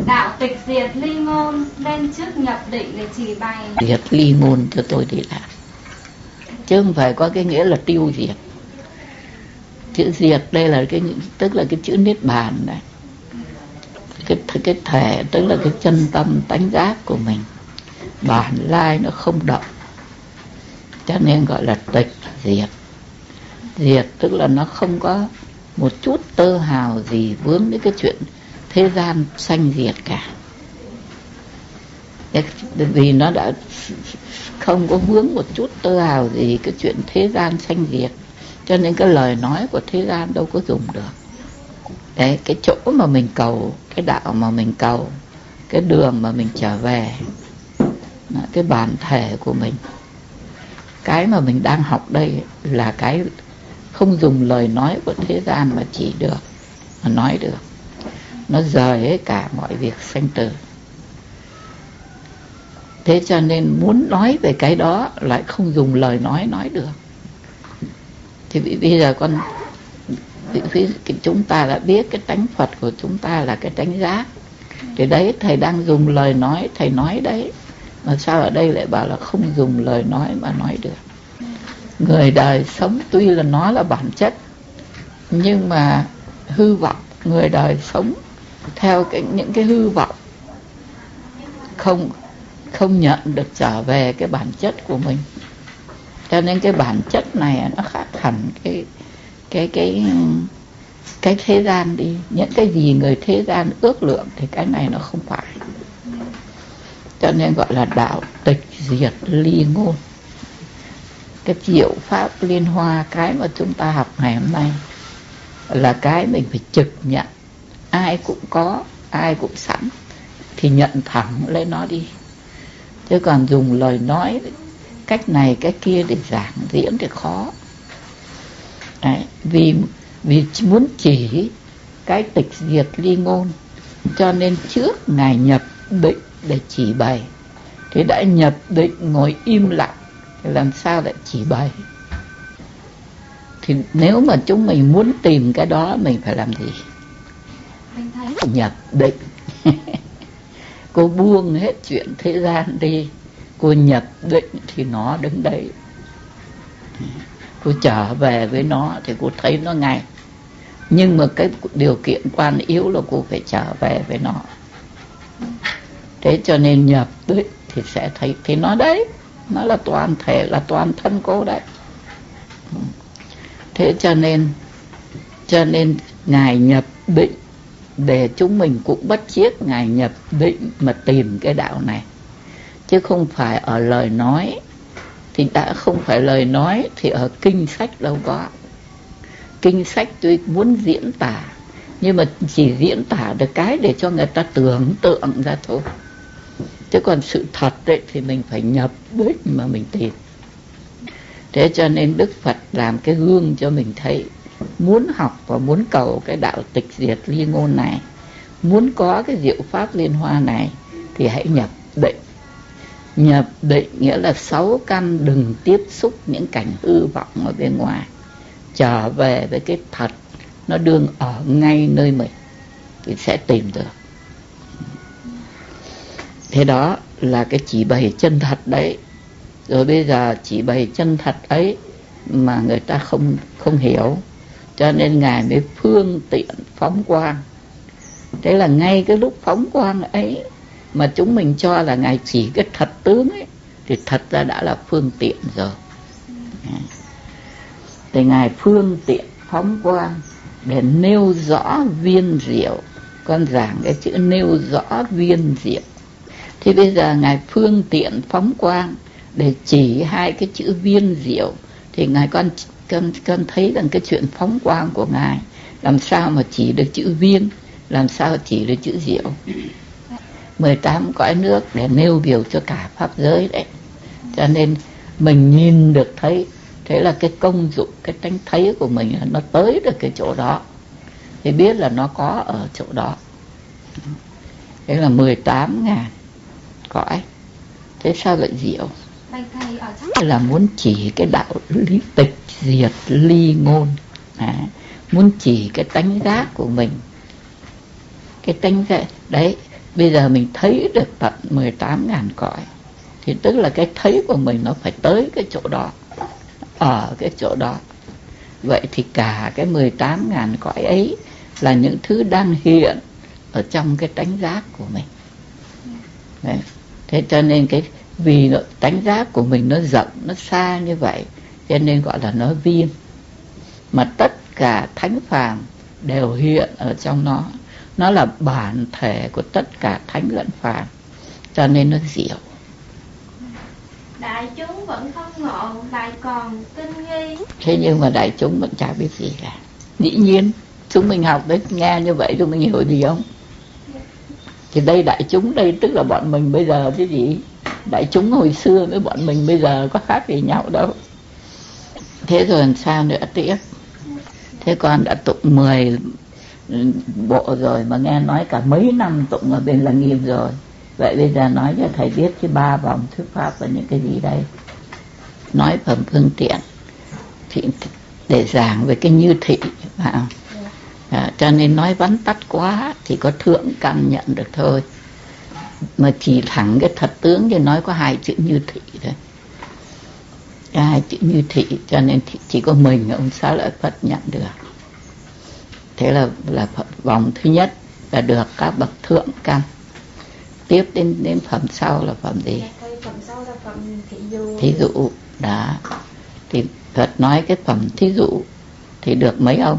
Đạo tịch diệt ly ngôn, lên trước nhập định để chỉ bày. Diệt ly ngôn cho tôi đi làm, chứ không phải có cái nghĩa là tiêu diệt. Chữ diệt đây là tức là cái chữ niết bàn này. Cái thể tức là cái chân tâm tánh giác của mình, bản lai nó không động, cho nên gọi là tịch diệt. Diệt tức là nó không có một chút tơ hào gì vướng đến cái chuyện thế gian sanh diệt cả, vì nó đã không có vướng một chút tơ hào gì cái chuyện thế gian sanh diệt, cho nên cái lời nói của thế gian đâu có dùng được. Đấy, cái chỗ mà mình cầu, cái đạo mà mình cầu, cái đường mà mình trở về, cái bản thể của mình, cái mà mình đang học đây là cái không dùng lời nói của thế gian mà chỉ được, mà nói được. Nó rời hết cả mọi việc sanh tử. Thế cho nên muốn nói về cái đó lại không dùng lời nói được. Thì bây giờ chúng ta đã biết cái tánh Phật của chúng ta là cái tánh giác. Thì đấy, thầy đang dùng lời nói, thầy nói đấy. Mà sao ở đây lại bảo là không dùng lời nói mà nói được? Người đời sống tuy là nó là bản chất, nhưng mà hư vọng, người đời sống theo những cái hư vọng, không nhận được trở về cái bản chất của mình. Cho nên cái bản chất này nó khác hẳn cái thế gian đi. Những cái gì người thế gian ước lượng thì cái này nó không phải. Cho nên gọi là đạo tịch diệt ly ngôn. Cái diệu pháp liên hoa, cái mà chúng ta học ngày hôm nay là cái mình phải trực nhận. Ai cũng có, ai cũng sẵn, thì nhận thẳng lấy nó đi. Chứ còn dùng lời nói cách này cách kia để giảng diễn thì khó. Đấy, vì muốn chỉ cái tịch diệt ly ngôn, cho nên trước Ngài nhập định để chỉ bày. Thế đã nhập định ngồi im lặng thì làm sao lại chỉ bày? Thì nếu mà chúng mình muốn tìm cái đó, mình phải làm gì? Nhập định. Cô buông hết chuyện thế gian đi, cô nhập định thì nó đứng đấy. Cô trở về với nó thì cô thấy nó ngay. Nhưng mà cái điều kiện quan yếu là cô phải trở về với nó. Thế cho nên nhập định thì sẽ thấy thì nó đấy, nó là toàn thể, là toàn thân cô đấy. Thế cho nên Ngài nhập định để chúng mình cũng bắt chước Ngài nhập định mà tìm cái đạo này. Chứ không phải ở lời nói. Thì đã không phải lời nói thì ở kinh sách đâu có. Kinh sách tuy muốn diễn tả, nhưng mà chỉ diễn tả được cái để cho người ta tưởng tượng ra thôi. Chứ còn sự thật đấy thì mình phải nhập định mà mình tìm. Thế cho nên Đức Phật làm cái gương cho mình thấy, muốn học và muốn cầu cái đạo tịch diệt ly ngôn này, muốn có cái diệu pháp liên hoa này, thì hãy nhập định. Nhập định nghĩa là 6 căn đừng tiếp xúc những cảnh hư vọng ở bên ngoài, trở về với cái thật nó đương ở ngay nơi mình thì sẽ tìm được. Thế đó là cái chỉ bày chân thật đấy. Rồi bây giờ chỉ bày chân thật ấy mà người ta không hiểu, cho nên Ngài mới phương tiện phóng quang. Thế là ngay cái lúc phóng quang ấy mà chúng mình cho là Ngài chỉ cái thật tướng ấy, thì thật ra đã là phương tiện rồi. Thì Ngài phương tiện phóng quang để nêu rõ viên diệu. Con giảng cái chữ nêu rõ viên diệu. Thì bây giờ Ngài phương tiện phóng quang để chỉ hai cái chữ viên diệu. Thì Ngài con thấy rằng cái chuyện phóng quang của Ngài làm sao mà chỉ được chữ viên, làm sao chỉ được chữ diệu. 18 cõi nước để nêu biểu cho cả pháp giới đấy. Cho nên mình nhìn được thấy, thế là cái công dụng, cái tánh thấy của mình nó tới được cái chỗ đó, thì biết là nó có ở chỗ đó. Thế là 18.000 cõi. Thế sao lại diệu? Là muốn chỉ cái đạo lý tịch diệt ly ngôn, muốn chỉ cái tánh giác của mình. Cái tánh giác đấy, bây giờ mình thấy được tận 18.000 cõi, thì tức là cái thấy của mình nó phải tới cái chỗ đó, ở cái chỗ đó. Vậy thì cả cái 18.000 cõi ấy là những thứ đang hiện ở trong cái tánh giác của mình. Đấy. Thế cho nên vì tánh giác của mình nó rộng, nó xa như vậy, cho nên gọi là nó viên. Mà tất cả thánh phàm đều hiện ở trong nó. Nó là bản thể của tất cả thánh lẫn phàm, cho nên nó diệu. Đại chúng vẫn không ngộ, lại còn kinh nghi. Thế nhưng mà đại chúng vẫn chả biết gì cả. Dĩ nhiên chúng mình học đấy, nghe như vậy chúng mình hiểu gì không? Thì đây đại chúng đây tức là bọn mình bây giờ chứ gì. Đại chúng hồi xưa với bọn mình bây giờ có khác gì nhau đâu. Thế rồi làm sao nữa tiếp? Thế con đã tụng 10 bộ rồi, mà nghe nói cả mấy năm tụng ở bên Lăng Nghiêm rồi. Vậy bây giờ nói cho thầy biết cái 3 vòng thuyết pháp là những cái gì đây? Nói phẩm phương tiện thì để giảng về cái như thị, phải không? Cho nên nói vắn tắt quá thì có thượng căn nhận được thôi, mà chỉ thẳng cái thật tướng thì nói có 2 chữ như thị thôi, 2 chữ như thị, cho nên chỉ có mình ông Xá Lợi Phất nhận được. Thế là vòng thứ nhất là được các bậc thượng căn. Tiếp đến phẩm sau là phẩm gì? Phẩm sau là phẩm thí dụ. Đó. Thì Phật nói cái phẩm thí dụ thì được mấy ông?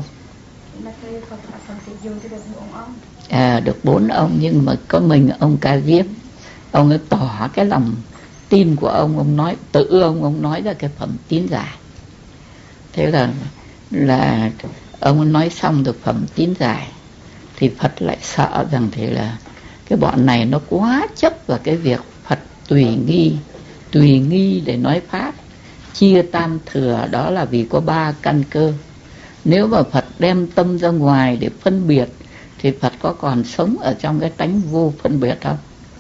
Được 4 ông, nhưng mà có mình ông Ca Diếp, ông ấy tỏ cái lòng tin của ông nói tự ông nói ra cái phẩm tín giải. Thế là ông nói xong được phẩm tín giải thì Phật lại sợ rằng thế là cái bọn này nó quá chấp vào cái việc Phật tùy nghi để nói pháp, chia tam thừa, đó là vì có 3 căn cơ. Nếu mà Phật đem tâm ra ngoài để phân biệt thì Phật có còn sống ở trong cái tánh vô phân biệt không?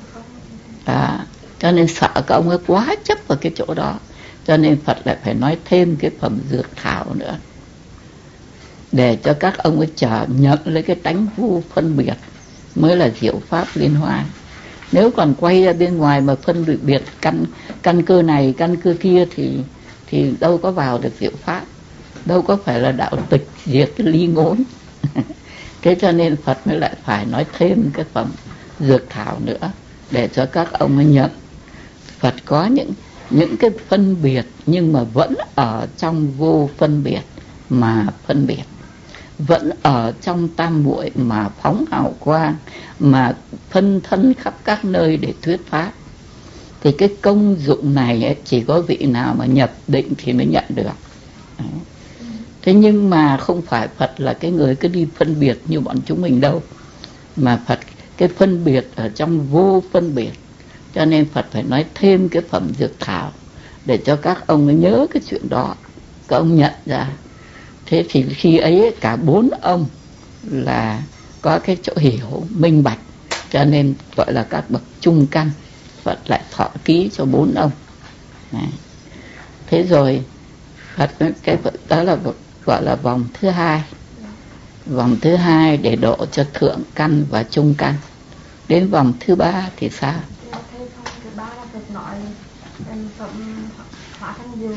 Cho nên sợ các ông ấy quá chấp vào cái chỗ đó, cho nên Phật lại phải nói thêm cái phẩm dược thảo nữa, để cho các ông ấy nhận lấy cái tánh vô phân biệt, mới là diệu pháp liên hoa. Nếu còn quay ra bên ngoài mà phân biệt căn cơ này căn cơ kia thì đâu có vào được diệu pháp, đâu có phải là đạo tịch diệt cái ly ngôn. Thế cho nên Phật mới lại phải nói thêm cái phẩm dược thảo nữa, để cho các ông ấy nhận Phật có những cái phân biệt, nhưng mà vẫn ở trong vô phân biệt mà phân biệt, vẫn ở trong tam muội mà phóng hào quang, mà phân thân khắp các nơi để thuyết pháp. Thì cái công dụng này ấy, chỉ có vị nào mà nhập định thì mới nhận được. Đấy. Thế nhưng mà không phải Phật là cái người cứ đi phân biệt như bọn chúng mình đâu, mà Phật cái phân biệt ở trong vô phân biệt, cho nên Phật phải nói thêm cái phẩm dược thảo để cho các ông ấy nhớ cái chuyện đó, các ông nhận ra. Thế thì khi ấy cả 4 ông là có cái chỗ hiểu minh bạch, cho nên gọi là các bậc trung căn. Phật lại thọ ký cho 4 ông. Đấy. Thế rồi Phật cái đó là gọi là vòng thứ 2. Vòng thứ 2 để độ cho thượng căn và trung căn. Đến vòng thứ 3 thì sao? Thứ 3 là Phật nói phẩm hóa thân dù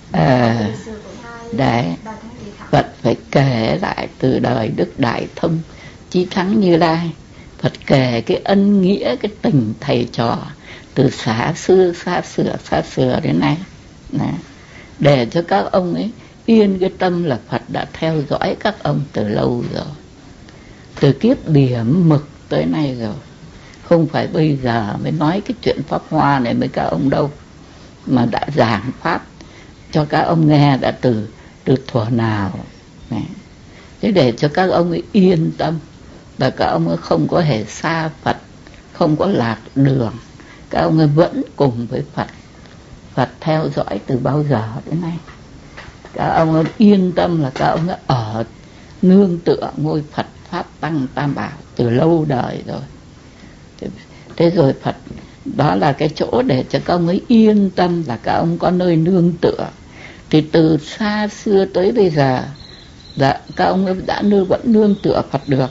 đấy, Phật phải kể lại từ đời Đức Đại Thông Chí Thắng Như Lai. Phật kể cái ân nghĩa, cái tình thầy trò từ xa xưa đến nay. Đấy. Để cho các ông ấy yên cái tâm là Phật đã theo dõi các ông từ lâu rồi, từ kiếp điểm mực tới nay rồi. Không phải bây giờ mới nói cái chuyện pháp hoa này với các ông đâu, mà đã giảng pháp cho các ông nghe đã từ thuở nào. Đấy. Thế để cho các ông ấy yên tâm và các ông ấy không có hề xa Phật, không có lạc đường, các ông ấy vẫn cùng với Phật. Phật theo dõi từ bao giờ đến nay. Các ông ấy yên tâm là các ông ấy ở nương tựa ngôi Phật Pháp Tăng Tam Bảo từ lâu đời rồi. Thế rồi Phật đó là cái chỗ để cho các ông ấy yên tâm là các ông có nơi nương tựa. Thì từ xa xưa tới bây giờ các ông ấy vẫn nương tựa Phật được,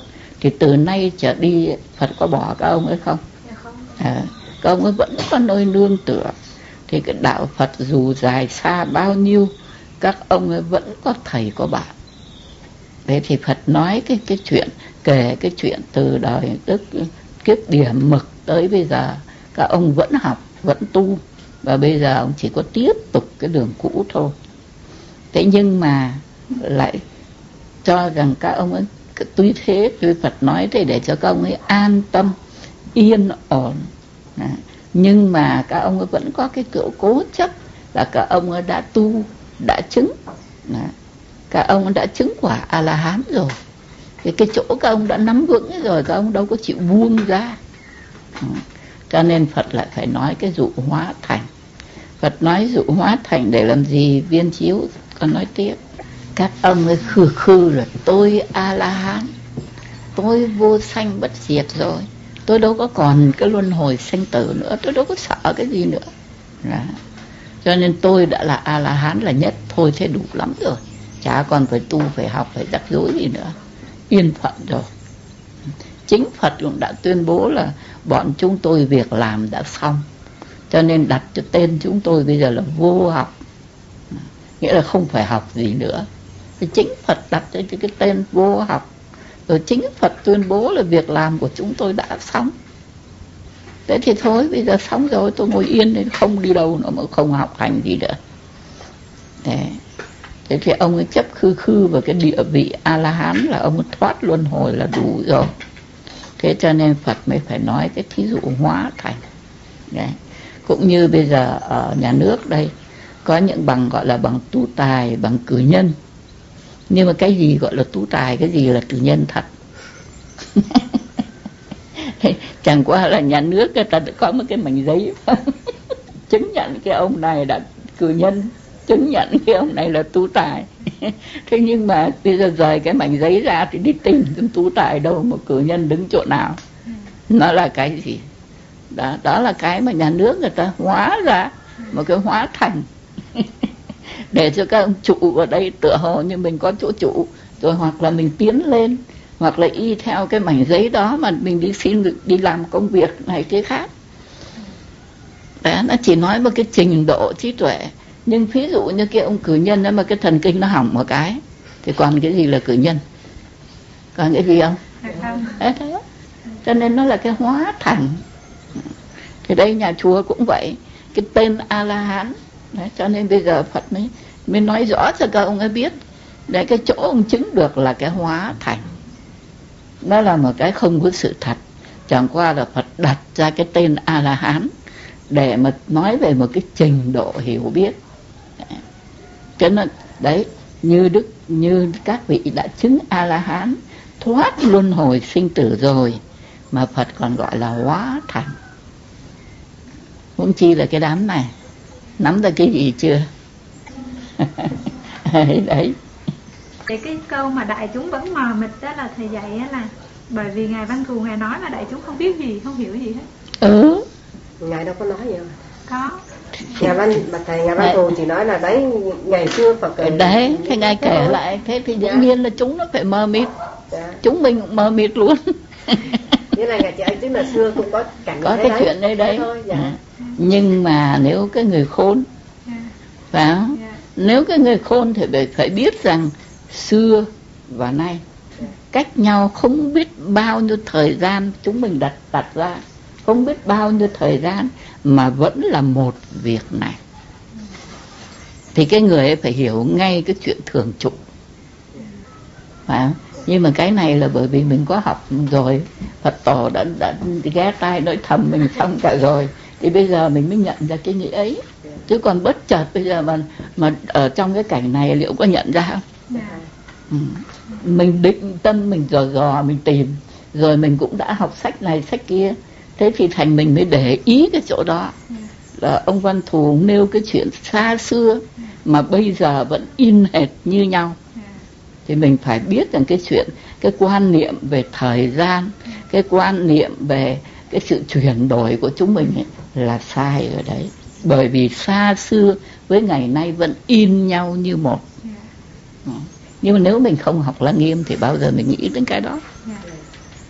thì từ nay trở đi Phật có bỏ các ông ấy không? Dạ không. Các ông ấy vẫn có nơi nương tựa. Thì cái đạo Phật dù dài xa bao nhiêu, các ông ấy vẫn có thầy có bạn. Thế thì Phật nói cái chuyện, kể cái chuyện từ đời Đức Kiếp Điểm Mực tới bây giờ, các ông vẫn học, vẫn tu, và bây giờ ông chỉ có tiếp tục cái đường cũ thôi. Thế nhưng mà lại cho rằng các ông ấy, tuy thế, tuy Phật nói thế để cho các ông ấy an tâm, yên ổn. Nhưng mà các ông ấy vẫn có cái kiểu cố chấp là các ông ấy đã tu, đã chứng. Các ông đã chứng quả A-la-hán rồi. Thì cái chỗ các ông đã nắm vững rồi, các ông đâu có chịu buông ra. Cho nên Phật lại phải nói cái dụ hóa thành. Phật nói dụ hóa thành để làm gì? Viên Chiếu còn nói tiếp. Các ông ấy khư rồi, tôi A-la-hán, tôi vô sanh bất diệt rồi, tôi đâu có còn cái luân hồi sanh tử nữa, tôi đâu có sợ cái gì nữa. Cho nên tôi đã là A-la-hán là nhất, thôi thế đủ lắm rồi, chả còn phải tu, phải học, phải rắc rối gì nữa, yên phận rồi. Chính Phật cũng đã tuyên bố là bọn chúng tôi việc làm đã xong, cho nên đặt cho tên chúng tôi bây giờ là vô học, nghĩa là không phải học gì nữa. Thì chính Phật đặt cho cái tên vô học, rồi chính Phật tuyên bố là việc làm của chúng tôi đã xong. Thế thì thôi, bây giờ xong rồi, tôi ngồi yên nên không đi đâu nữa, mà không học hành gì nữa. Thế thì ông ấy chấp khư vào cái địa vị A-la-hán là ông ấy thoát luân hồi là đủ rồi. Thế cho nên Phật mới phải nói cái thí dụ hóa thành. Đấy. Cũng như bây giờ ở nhà nước đây, có những bằng gọi là bằng tu tài, bằng cử nhân. Nhưng mà cái gì gọi là tu tài, cái gì là cử nhân thật? Chẳng qua là nhà nước người ta đã có một cái mảnh giấy chứng nhận cái ông này đã cử nhân, chứng nhận cái ông này là tu tài. Thế nhưng mà bây giờ rời cái mảnh giấy ra thì đi tìm tu tài đâu, một cử nhân đứng chỗ nào? Nó là cái gì? Đó là cái mà nhà nước người ta hóa ra, một cái hóa thành. Để cho các ông trụ ở đây tựa hồ như mình có chỗ trụ, rồi hoặc là mình tiến lên, hoặc là y theo cái mảnh giấy đó mà mình đi xin đi làm công việc này kia khác. Đó, nó chỉ nói một cái trình độ trí tuệ. Nhưng ví dụ như cái ông cử nhân đó mà cái thần kinh nó hỏng một cái, thì còn cái gì là cử nhân? Còn cái gì không? Thế. Cho nên nó là cái hóa thành. Thì đây nhà chùa cũng vậy, cái tên A-la-hán. Đấy, cho nên bây giờ Phật mới nói rõ cho các ông ấy biết, để cái chỗ ông chứng được là cái hóa thành. Nó là một cái không có sự thật, chẳng qua là Phật đặt ra cái tên A-la-hán để mà nói về một cái trình độ hiểu biết. Cho nên đấy, như các vị đã chứng A-la-hán, thoát luân hồi sinh tử rồi, mà Phật còn gọi là hóa thành. Cũng chi là cái đám này nắm ra cái gì chưa? Đấy. Thì cái câu mà đại chúng vẫn mờ mịt đó là thầy dạy á, là bởi vì Ngài Văn Thù Ngài nói là đại chúng không biết gì, không hiểu gì hết. Ngài đâu có nói vậy. Có. Ngài Văn Thù chỉ nói là đấy, ngày xưa Phật đấy, thế Ngài kể lại, thế thì dĩ nhiên là chúng nó phải mờ mịt. Chúng mình cũng mờ mịt luôn. Như này Ngài chỉ tức là xưa cũng có cảnh có cái chuyện đấy. Thôi, Nhưng mà nếu cái người khôn, phải không? Nếu cái người khôn thì phải biết rằng xưa và nay cách nhau không biết bao nhiêu thời gian, chúng mình đặt ra không biết bao nhiêu thời gian mà vẫn là một việc này. Thì cái người ấy phải hiểu ngay cái chuyện thường trụ, phải không? Nhưng mà cái này là bởi vì mình có học rồi, Phật tổ đã ghé tai nói thầm mình xong cả rồi, thì bây giờ mình mới nhận ra cái nghĩa ấy. Chứ còn bất chợt bây giờ mà ở trong cái cảnh này liệu có nhận ra không? Mình định tâm, mình dò mình tìm, rồi mình cũng đã học sách này sách kia, thế thì thành mình mới để ý cái chỗ đó. Là ông Văn Thù nêu cái chuyện xa xưa mà bây giờ vẫn in hệt như nhau. Thì mình phải biết rằng cái chuyện, cái quan niệm về thời gian, cái quan niệm về cái sự chuyển đổi của chúng mình ấy, là sai ở đấy. Bởi vì xa xưa với ngày nay vẫn in nhau như một. Nhưng mà nếu mình không học Lăng Nghiêm thì bao giờ mình nghĩ đến cái đó.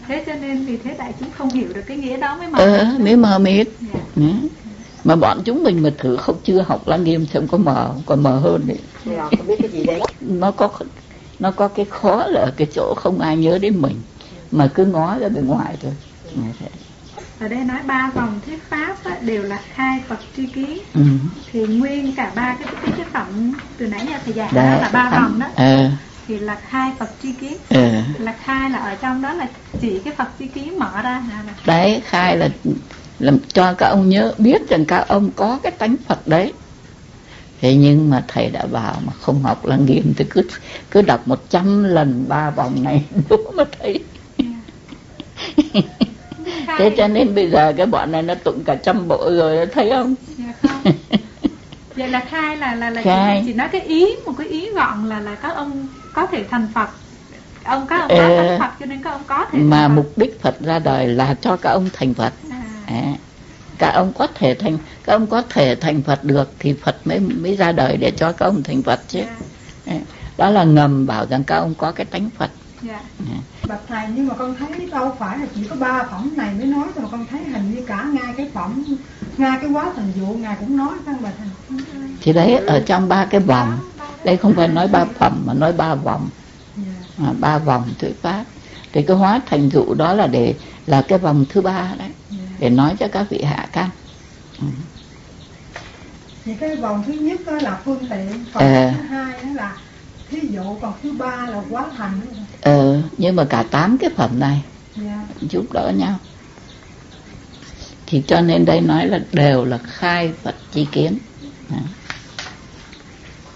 Thế cho nên vì thế đại chúng không hiểu được cái nghĩa đó mới mờ. Mới mờ mịt. Dạ. Mà bọn chúng mình mà thử không chưa học Lăng Nghiêm thì không có mờ, còn mờ hơn đấy. Không biết cái gì đấy. Nó có cái khó là ở cái chỗ không ai nhớ đến mình, mà cứ ngó ra bên ngoài thôi. Ở đây nói 3 vòng thuyết pháp á, đều là khai Phật tri kiến. Thì nguyên cả 3 cái phẩm từ nãy giờ thầy giảng đó là 3 vòng đó. Thì là khai Phật tri kiến. Là khai là ở trong đó là chỉ cái Phật tri kiến mở ra. Đấy, khai là làm cho các ông nhớ biết rằng các ông có cái tánh Phật đấy. Thế nhưng mà thầy đã bảo mà không học Lăng Nghiêm thì cứ đọc 100 lần 3 vòng này đúng mà thấy. Thế cho nên bây giờ cái bọn này nó tụng cả 100 bộ rồi, thấy không? Không. Vậy là khai là khai. Chỉ nói cái ý, một cái ý gọn là các ông có thể thành Phật. Các ông có thành Phật cho nên các ông có thể thành mà Phật. Mục đích Phật ra đời là cho các ông thành Phật. Các ông có thể thành Phật được thì Phật mới ra đời để cho các ông thành Phật chứ. Đó là ngầm bảo rằng các ông có cái tánh Phật. Bạch thầy, nhưng mà con thấy đâu phải là chỉ có 3 phẩm này mới nói thôi, mà con thấy hình như cả ngay cái phẩm, ngay cái quá thần dụ ngài cũng nói các bà thầy. Thì đấy, ở trong 3 cái vòng, đây không phải nói 3 phẩm mà nói 3 vòng. 3 vòng thuyết pháp. Thì cái hóa thành dụ đó là cái vòng thứ 3 đấy, để nói cho các vị hạ căn. Thì cái vòng thứ nhất đó là phương tiện, còn thứ 2 đó là thí dụ, còn thứ 3 là quá thành. Nhưng mà cả 8 cái phẩm này giúp đỡ nhau. Thì cho nên đây nói là đều là khai Phật tri kiến.